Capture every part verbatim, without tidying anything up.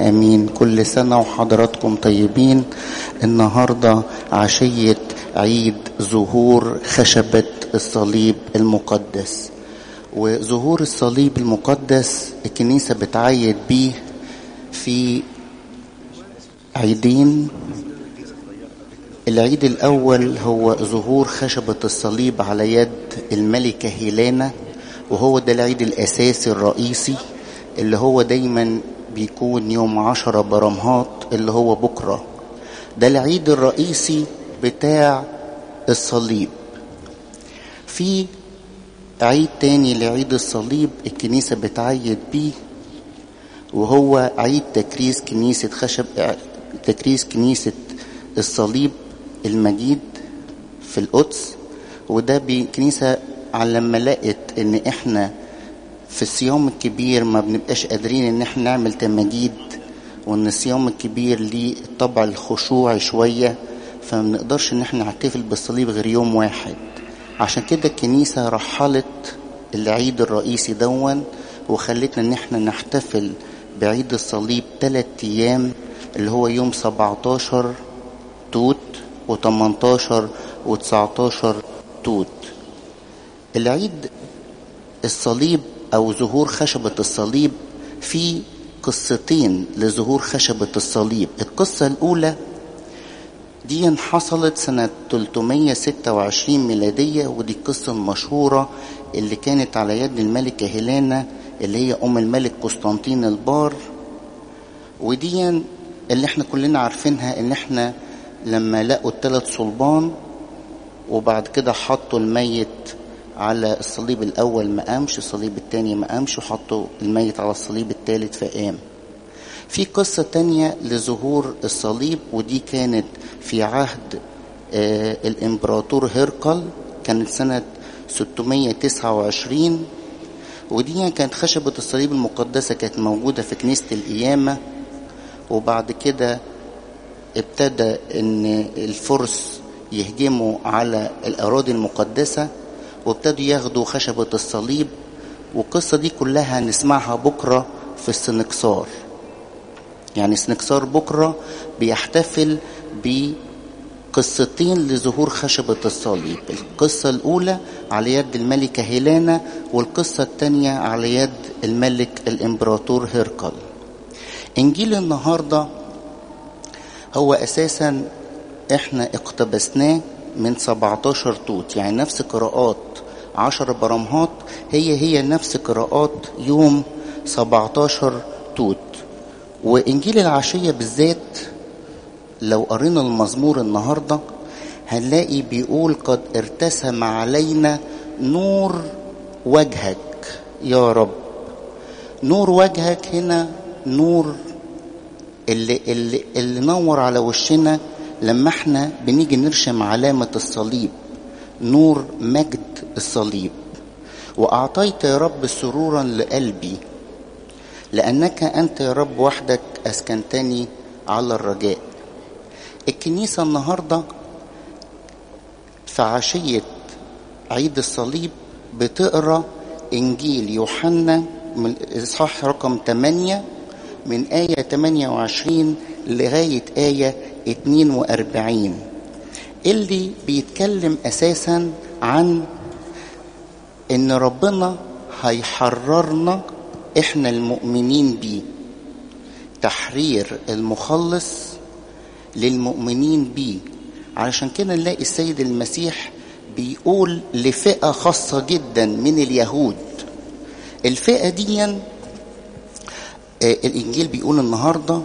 امين. كل سنة وحضراتكم طيبين. النهاردة عشية عيد ظهور خشبة الصليب المقدس، وظهور الصليب المقدس الكنيسة بتعيد بيه في عيدين. العيد الأول هو ظهور خشبة الصليب على يد الملكة هيلانا، وهو ده العيد الأساسي الرئيسي اللي هو دايما بيكون يوم عشرة برمهات اللي هو بكرة. ده العيد الرئيسي بتاع الصليب. في عيد تاني لعيد الصليب الكنيسة بتعيد بيه، وهو عيد تكريس كنيسة خشب تكريس كنيسة الصليب المجيد في القدس. وده بكنيسة على لما لقت ان احنا في الصيام الكبير ما بنبقاش قادرين ان احنا نعمل تماجيد، وان الصيام الكبير ليه طبع الخشوع شوية، فما بنقدرش ان احنا نحتفل بالصليب غير يوم واحد. عشان كده الكنيسة رحلت العيد الرئيسي دون وخلتنا ان احنا نحتفل بعيد الصليب ثلاث ايام، اللي هو يوم سبعتاشر توت وتمنتاشر وتسعتاشر توت. العيد الصليب او ظهور خشبة الصليب في قصتين لظهور خشبة الصليب. القصة الاولى دي حصلت سنة ثلاثمية وستة وعشرين ميلادية، ودي القصة المشهورة اللي كانت على يد الملكة هيلانا اللي هي ام الملك قسطنطين البار. ودي اللي احنا كلنا عارفينها، ان احنا لما لقوا الثلاث صلبان وبعد كده حطوا الميت على الصليب الاول ما قامش، الصليب الثاني ما قامش، وحطوا الميت على الصليب الثالث فقام. في قصة تانية لظهور الصليب، ودي كانت في عهد آه الامبراطور هرقل، كانت سنة ستمية وتسعة وعشرين. ودي كانت خشبة الصليب المقدسة كانت موجودة في كنيسة القيامة، وبعد كده ابتدى ان الفرس يهجموا على الأراضي المقدسة وابتدوا ياخدوا خشبة الصليب. والقصة دي كلها نسمعها بكرة في السنكسار. يعني سنكسار بكرة بيحتفل بقصتين لظهور خشبة الصليب. القصة الأولى على يد الملكة هيلانا، والقصة الثانية على يد الملك الإمبراطور هرقل. إنجيل النهاردة هو أساسا احنا اقتبسناه من سبعتاشر توت، يعني نفس قراءات عشر برمهات هي هي نفس قراءات يوم سبعتاشر توت. وإنجيل العشية بالذات لو قرينا المزمور النهاردة هنلاقي بيقول قد ارتسم علينا نور وجهك يا رب. نور وجهك هنا نور اللي, اللي, اللي نور على وشنا لما احنا بنيجي نرشم علامة الصليب، نور مجد الصليب. وأعطيت يا رب سرورا لقلبي لأنك أنت يا رب وحدك أسكنتني على الرجاء. الكنيسة النهاردة في عشية عيد الصليب بتقرأ إنجيل يوحنا من إصحاح رقم ثمانية من آية ثمانية وعشرين لغاية آية اتنين وأربعين، اللي بيتكلم أساسا عن إن ربنا هيحررنا إحنا المؤمنين بيه، تحرير المخلص للمؤمنين بيه. علشان كده نلاقي السيد المسيح بيقول لفئة خاصة جدا من اليهود. الفئة دي آه الإنجيل بيقول النهاردة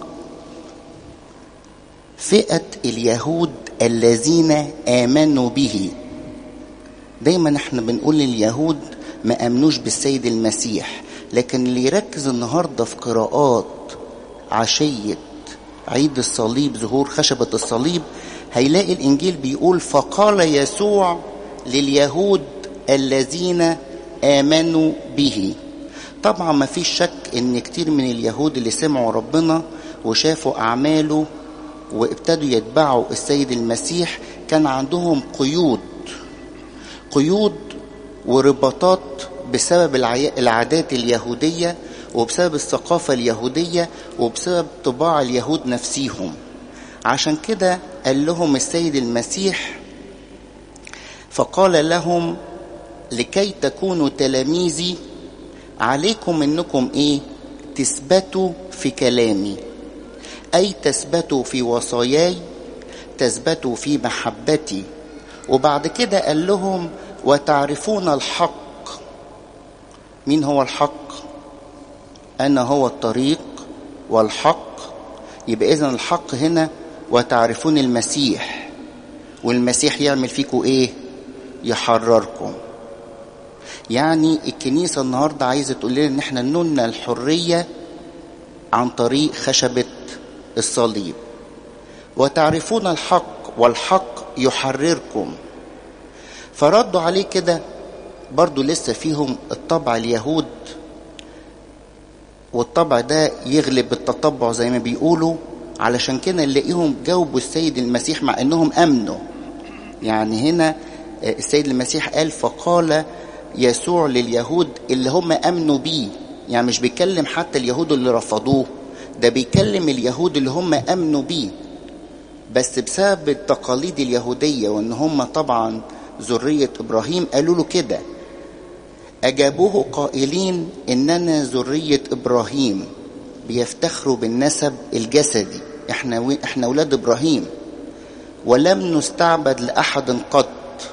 فئة اليهود الذين آمنوا به. دايما احنا بنقول اليهود ما آمنوش بالسيد المسيح، لكن اللي يركز النهاردة في قراءات عشية عيد الصليب ظهور خشبة الصليب هيلاقي الإنجيل بيقول فقال يسوع لليهود الذين آمنوا به. طبعا ما فيش شك ان كتير من اليهود اللي سمعوا ربنا وشافوا أعماله وابتدوا يتبعوا السيد المسيح كان عندهم قيود قيود ورباطات بسبب العادات اليهودية، وبسبب الثقافة اليهودية وبسبب طباع اليهود نفسيهم. عشان كده قال لهم السيد المسيح فقال لهم لكي تكونوا تلاميذي عليكم انكم ايه؟ تثبتوا في كلامي، اي تثبتوا في وصاياي، تثبتوا في محبتي. وبعد كده قال لهم وتعرفون الحق. مين هو الحق؟ انا هو الطريق والحق. يبقى اذن الحق هنا وتعرفون المسيح، والمسيح يعمل فيكم ايه؟ يحرركم. يعني الكنيسة النهاردة عايزة تقول لنا ان احنا نلنا الحرية عن طريق خشبة الصليب. وتعرفون الحق والحق يحرركم. فردوا عليه كده برضو لسه فيهم الطبع اليهود، والطبع ده يغلب التطبع زي ما بيقولوا. علشان كده نلاقيهم جاوبوا السيد المسيح مع انهم امنوا. يعني هنا السيد المسيح قال فقال يسوع لليهود اللي هم امنوا بيه، يعني مش بيكلم حتى اليهود اللي رفضوه، ده بيكلم اليهود اللي هم امنوا بيه، بس بسبب التقاليد اليهودية وان هم طبعا ذرية ابراهيم قالوا له كده. اجابوه قائلين اننا ذرية ابراهيم، بيفتخروا بالنسب الجسدي، احنا احنا اولاد ابراهيم، ولم نستعبد لاحد قط.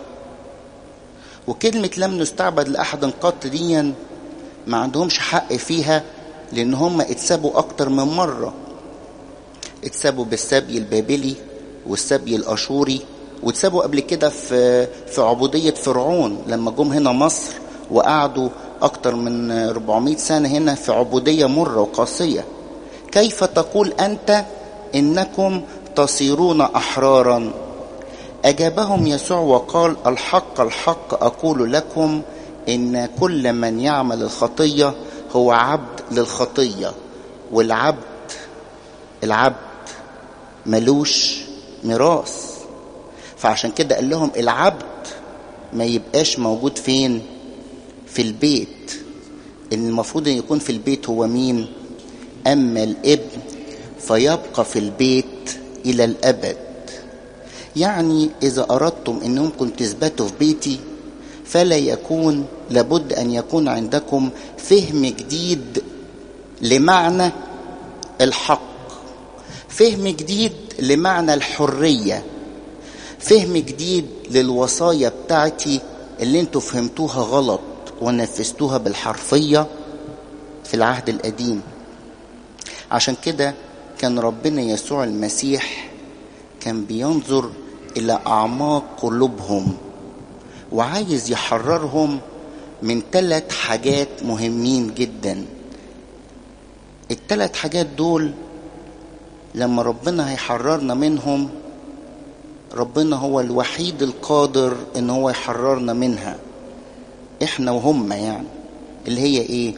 وكلمة لم نستعبد لأحد قط دي ما عندهمش حق فيها، لأن هم اتسابوا أكتر من مرة. اتسابوا بالسبي البابلي والسبي الأشوري، واتسابوا قبل كده في في عبودية فرعون لما جم هنا مصر وقعدوا أكتر من أربعمائة سنة هنا في عبودية مرة وقاسية. كيف تقول أنت إنكم تصيرون أحرارا؟ أجابهم يسوع وقال الحق الحق أقول لكم إن كل من يعمل الخطية هو عبد للخطية، والعبد العبد ملوش ميراث. فعشان كده قال لهم العبد ما يبقاش موجود فين؟ في البيت. المفروض أن يكون في البيت هو مين؟ أما الابن فيبقى في البيت إلى الأبد. يعني إذا أردتم أنكم تثبتوا في بيتي فلا يكون لابد أن يكون عندكم فهم جديد لمعنى الحق، فهم جديد لمعنى الحرية، فهم جديد للوصايا بتاعتي اللي انتوا فهمتوها غلط ونفذتوها بالحرفية في العهد القديم. عشان كده كان ربنا يسوع المسيح كان بينظر إلى أعماق قلوبهم وعايز يحررهم من ثلاث حاجات مهمين جدا. الثلاث حاجات دول لما ربنا هيحررنا منهم، ربنا هو الوحيد القادر ان هو يحررنا منها احنا وهم. يعني اللي هي ايه؟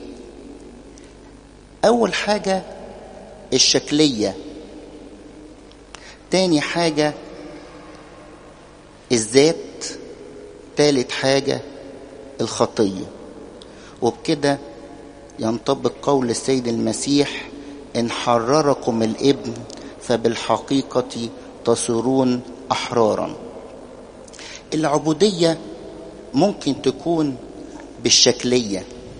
اول حاجة الشكلية، تاني حاجة الذات، تالت حاجة الخطية. وبكده ينطبق قول السيد المسيح إن حرركم الابن فبالحقيقة تصيرون أحرارا. العبودية ممكن تكون بالشكلية.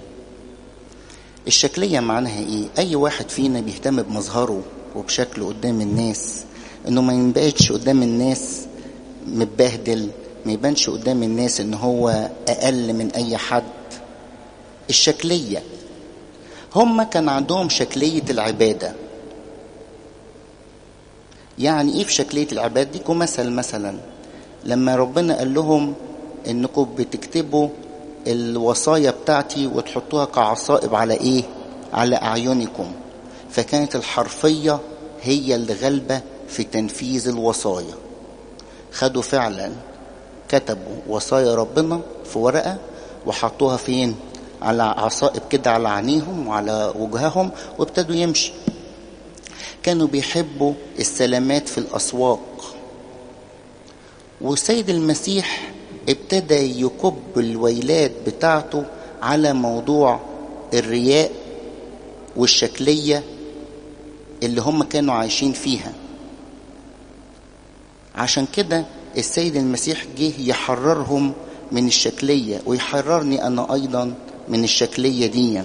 الشكلية معناها إيه؟ أي واحد فينا بيهتم بمظهره وبشكله قدام الناس، إنه ما يبانش قدام الناس متبهدل، ما يبانش قدام الناس إن هو أقل من أي حد. الشكلية هم كان عندهم شكلية العبادة. يعني ايه في شكلية العبادة دي؟ كمثل مثلا لما ربنا قال لهم انكم بتكتبوا الوصايا بتاعتي وتحطوها كعصائب على ايه؟ على اعينكم. فكانت الحرفية هي اللي غالبة في تنفيذ الوصايا. خدوا فعلا كتبوا وصايا ربنا في ورقة وحطوها فين؟ على عصائب كده على عينيهم وعلى وجههم، وابتدوا يمشي. كانوا بيحبوا السلامات في الأسواق. والسيد المسيح ابتدى يكب الويلات بتاعته على موضوع الرياء والشكلية اللي هم كانوا عايشين فيها. عشان كده السيد المسيح جه يحررهم من الشكلية، ويحررني أنا أيضا من الشكلية دي.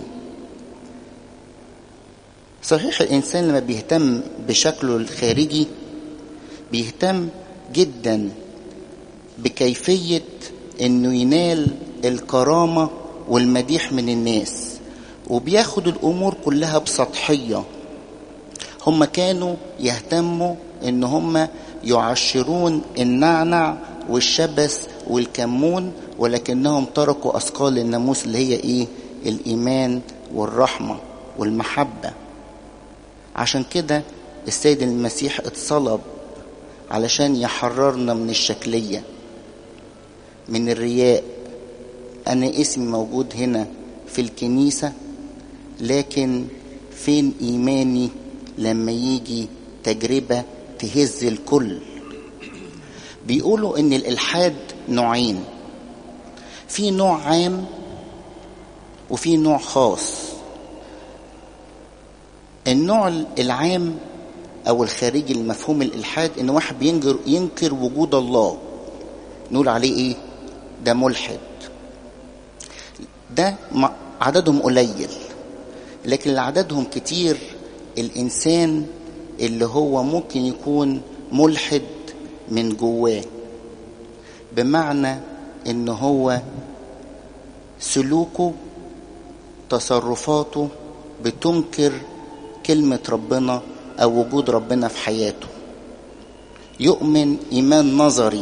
صحيح الإنسان لما بيهتم بشكله الخارجي بيهتم جدا بكيفية إنه ينال الكرامة والمديح من الناس، وبياخد الأمور كلها بسطحية. هم كانوا يهتموا إن هم يعشرون النعنع والشبس والكمون، ولكنهم تركوا أثقال الناموس اللي هي إيه؟ الإيمان والرحمة والمحبة. عشان كده السيد المسيح اتصلب علشان يحررنا من الشكلية، من الرياء. أنا اسمي موجود هنا في الكنيسة، لكن فين إيماني لما يجي تجربة تهز الكل؟ بيقولوا إن الإلحاد نوعين، في نوع عام وفي نوع خاص. النوع العام أو الخارجي المفهوم الإلحاد إن واحد بينكر ينكر وجود الله، نقول عليه إيه؟ ده ملحد. ده عددهم قليل، لكن اللي عددهم كتير الإنسان اللي هو ممكن يكون ملحد من جواه، بمعنى إن هو سلوكه تصرفاته بتنكر كلمة ربنا أو وجود ربنا في حياته. يؤمن إيمان نظري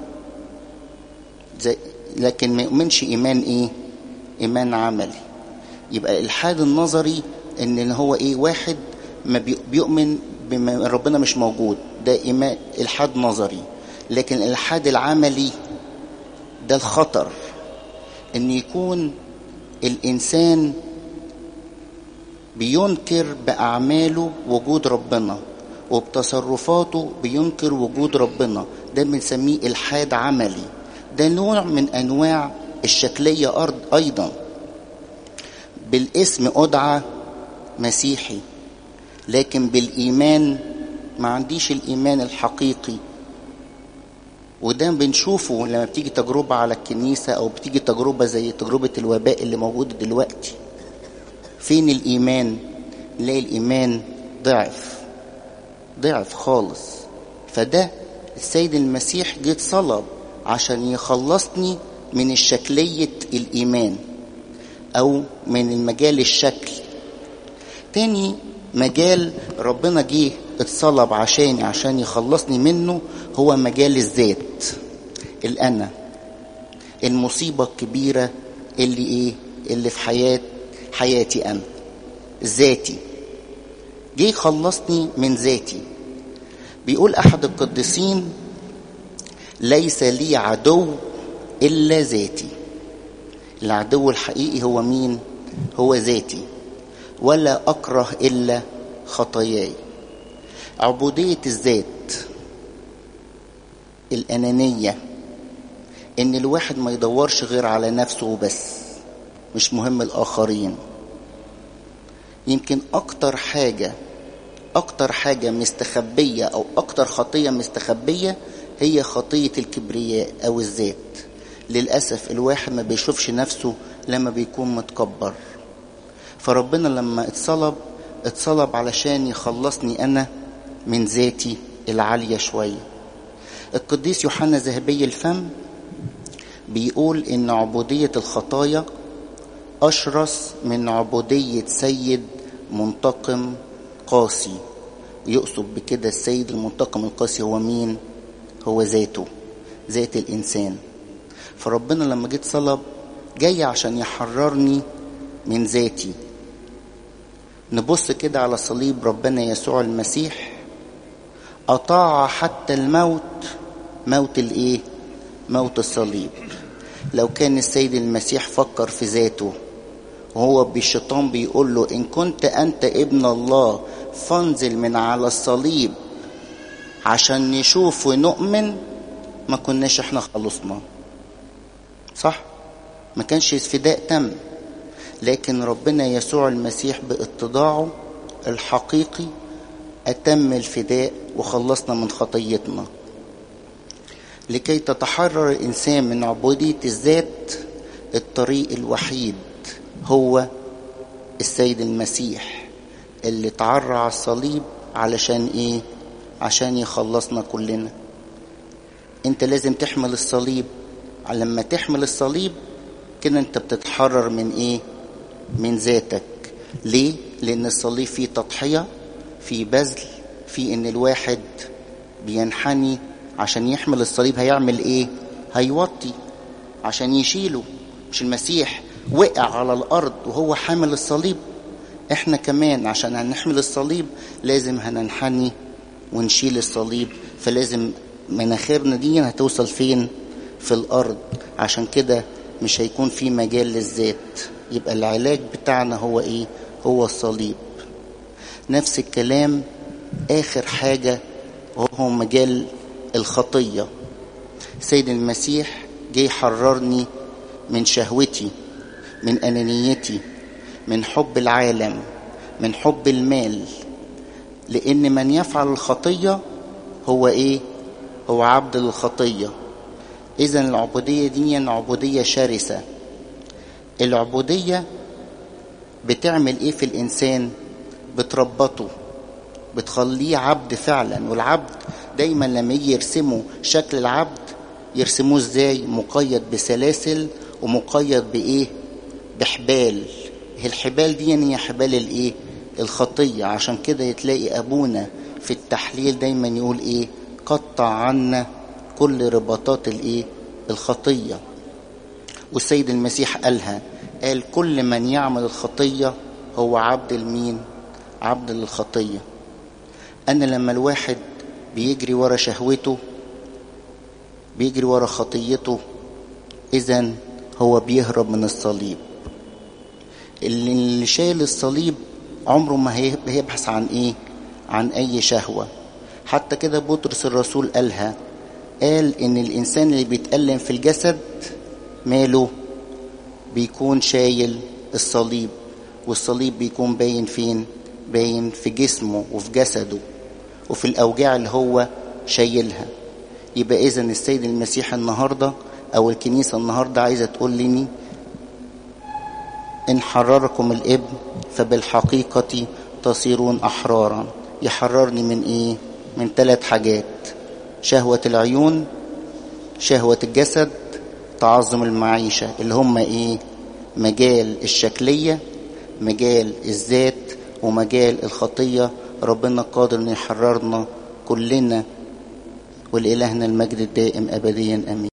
زي، لكن ما يؤمنش إيمان إيه؟ إيمان عملي. يبقى الإلحاد النظري إن هو إيه؟ واحد ما بيؤمن بما ربنا مش موجود، ده إيمان إلحاد نظري. لكن الإلحاد العملي ده الخطر، إن يكون الإنسان بينكر بأعماله وجود ربنا، وبتصرفاته بينكر وجود ربنا. ده بنسميه إلحاد عملي. ده نوع من أنواع الشكلية أرض أيضا. بالاسم أدعى مسيحي، لكن بالإيمان ما عنديش الإيمان الحقيقي. وده بنشوفه لما بتيجي تجربة على الكنيسة، أو بتيجي تجربة زي تجربة الوباء اللي موجودة دلوقتي. فين الإيمان؟ نلاقي الإيمان ضعف ضعف خالص. فده السيد المسيح جه صلب عشان يخلصني من الشكلية الإيمان، أو من المجال الشكل. تاني مجال ربنا جه اتصلب عشان عشان يخلصني منه هو مجال الذات، الأنا، المصيبة الكبيرة اللي إيه؟ اللي في حياة حياتي أنا، ذاتي. جه يخلصني من ذاتي. بيقول أحد القديسين: ليس لي عدو إلا ذاتي. العدو الحقيقي هو مين؟ هو ذاتي. ولا أكره إلا خطاياي. عبودية الذات، الأنانية، إن الواحد ما يدورش غير على نفسه وبس، مش مهم الآخرين. يمكن أكتر حاجة أكتر حاجة مستخبية، أو أكتر خطية مستخبية هي خطية الكبرياء أو الذات. للأسف الواحد ما بيشوفش نفسه لما بيكون متكبر. فربنا لما اتصلب اتصلب علشان يخلصني أنا من ذاتي العالية شوية. القديس يوحنا ذهبي الفم بيقول إن عبودية الخطايا أشرس من عبودية سيد منتقم قاسي. ويقصد بكده السيد المنتقم القاسي هو مين؟ هو ذاته، ذات الإنسان. فربنا لما جيت صلب جاي عشان يحررني من ذاتي. نبص كده على صليب ربنا يسوع المسيح، أطاع حتى الموت. موت الإيه؟ موت الصليب. لو كان السيد المسيح فكر في ذاته، وهو بالشيطان بيقول له: إن كنت أنت ابن الله فانزل من على الصليب عشان نشوف ونؤمن، ما كناش احنا خلصنا، صح؟ ما كانش فداء تم. لكن ربنا يسوع المسيح باتضاعه الحقيقي أتم الفداء وخلصنا من خطيتنا، لكي تتحرر الإنسان من عبودية الذات. الطريق الوحيد هو السيد المسيح اللي اتعرى على الصليب. علشان ايه؟ عشان يخلصنا كلنا. انت لازم تحمل الصليب. لما تحمل الصليب كده انت بتتحرر من ايه؟ من ذاتك. ليه؟ لان الصليب فيه تضحية، فيه بذل، فيه ان الواحد بينحني عشان يحمل الصليب. هيعمل ايه؟ هيوطي عشان يشيله. مش المسيح وقع على الارض وهو حامل الصليب؟ احنا كمان عشان هنحمل الصليب لازم هننحني ونشيل الصليب. فلازم مناخيرنا دي هتوصل فين؟ في الارض. عشان كده مش هيكون في مجال للذات. يبقى العلاج بتاعنا هو ايه؟ هو الصليب. نفس الكلام اخر حاجة هو مجال الخطية. سيد المسيح جه يحررني من شهوتي، من أنانيتي، من حب العالم، من حب المال. لأن من يفعل الخطية هو إيه؟ هو عبد للخطية. إذن العبودية دي عبودية شرسة. العبودية بتعمل إيه في الإنسان؟ بتربطه، بتخليه عبد فعلا. والعبد دايما لما يجي يرسموا شكل العبد يرسموه ازاي؟ مقيد بسلاسل ومقيد بايه؟ بحبال. الحبال دي هي حبال الايه؟ الخطية. عشان كده تلاقي ابونا في التحليل دايما يقول ايه؟ قطع عنا كل رباطات الايه؟ الخطية. والسيد المسيح قالها، قال كل من يعمل الخطية هو عبد المين؟ عبد للخطية. أنا لما الواحد بيجري ورا شهوته، بيجري ورا خطيته، إذن هو بيهرب من الصليب. اللي شايل الصليب عمره ما هيبحث عن إيه؟ عن أي شهوة. حتى كده بطرس الرسول قالها، قال إن الإنسان اللي بيتألم في الجسد ماله؟ بيكون شايل الصليب. والصليب بيكون باين فين؟ باين في جسمه وفي جسده وفي الأوجاع اللي هو شايلها. يبقى إذن السيد المسيح النهاردة أو الكنيسة النهاردة عايزة تقول لي إن حرركم الابن فبالحقيقة تصيرون أحرارا. يحررني من إيه؟ من ثلاث حاجات: شهوة العيون، شهوة الجسد، تعظم المعيشة، اللي هم إيه؟ مجال الشكلية، مجال الذات، ومجال الخطية. ربنا قادر أن يحررنا كلنا، ولإلهنا المجد الدائم أبديا آمين.